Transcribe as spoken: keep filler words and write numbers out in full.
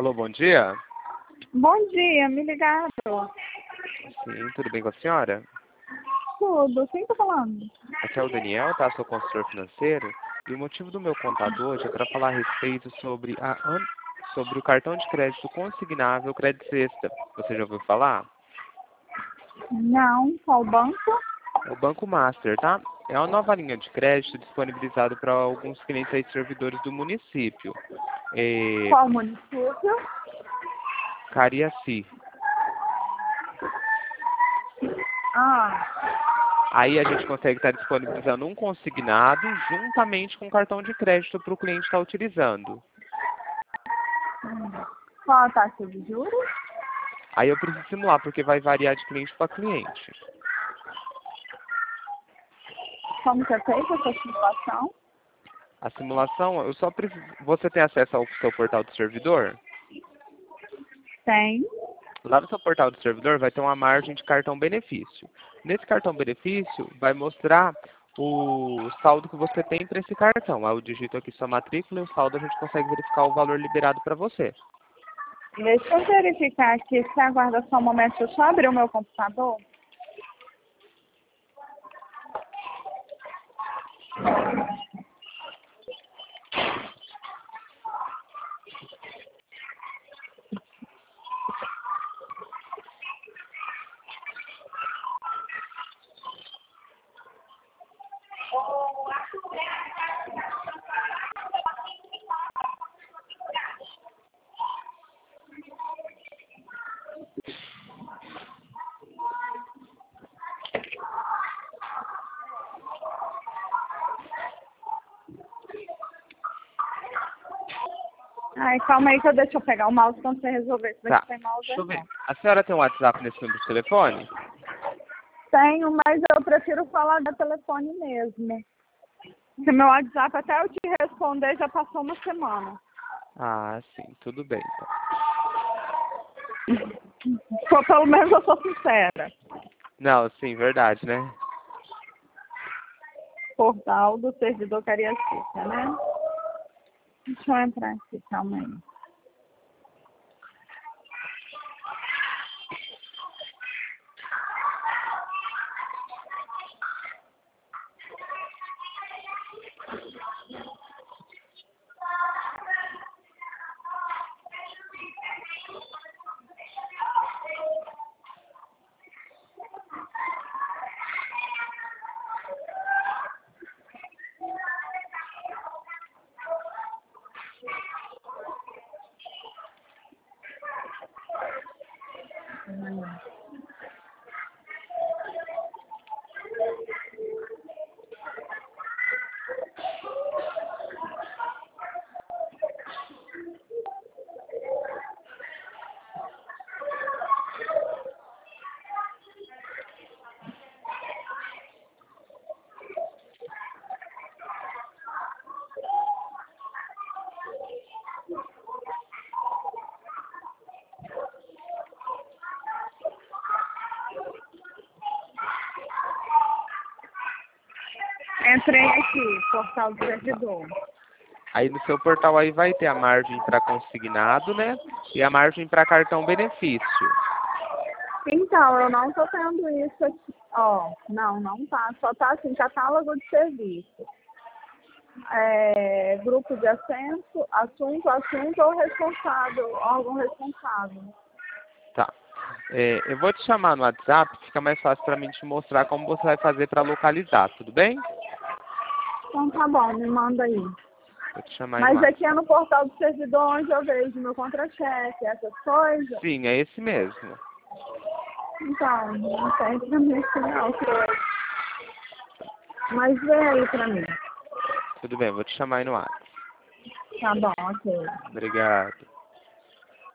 Alô, bom dia. Bom dia, me ligaram. Sim, tudo bem com a senhora? Tudo, quem tá falando? Aqui é o Daniel, tá? Sou consultor financeiro. E o motivo do meu contato hoje é para falar a respeito sobre, a, an- sobre o cartão de crédito consignável Crédito Sexta. Você já ouviu falar? Não, qual banco? É o Banco Master, tá? É uma nova linha de crédito disponibilizada para alguns clientes aí servidores do município. É, Qual município? Cariaci. Ah, Aí a gente consegue estar disponibilizando um consignado juntamente com o cartão de crédito para o cliente estar utilizando. qual a taxa de juros? Aí eu preciso simular, porque vai variar de cliente para cliente. Como que é feita essa simulação? A simulação, eu só preciso... Você tem acesso ao seu portal do servidor? Tem. Lá no seu portal do servidor vai ter uma margem de cartão benefício. Nesse cartão benefício vai mostrar o saldo que você tem para esse cartão. Aí eu digito aqui sua matrícula e o saldo a gente consegue verificar o valor liberado para você. Deixa eu verificar aqui, você aguarda só um momento, deixa eu só abrir o meu computador. Ai, calma aí que eu deixo eu pegar o mouse quando você resolver. Se Tá, você tem mouse deixa eu aí, ver. não. A senhora tem um WhatsApp nesse número de telefone? Tenho, mas eu prefiro falar do telefone mesmo. Porque meu WhatsApp, até eu te responder, já passou uma semana. Ah, sim, tudo bem. Então. Ou pelo menos eu sou sincera. Não, sim, verdade, né? Portal do servidor Cariacica, né? Deixa eu entrar aqui, calma aí. Entrei aqui, portal do servidor. Aí no seu portal aí vai ter a margem para consignado, né? E a margem para cartão benefício. Então, eu não tô tendo isso aqui. Ó, não, não tá. Só tá assim, catálogo de serviço. É, grupo de assunto, assunto, assunto ou responsável, órgão responsável. Tá. É, eu vou te chamar no WhatsApp, fica mais fácil para mim te mostrar como você vai fazer para localizar, tudo bem? Então tá bom, me manda aí. Vou te chamar aí no Mas WhatsApp. aqui é no portal do servidor onde eu vejo meu contra-cheque, essas coisas. Sim, é esse mesmo. Então, não tem pra mim aqui não. Mas vê aí pra mim. Tudo bem, vou te chamar aí no WhatsApp. Tá bom, ok. Obrigado.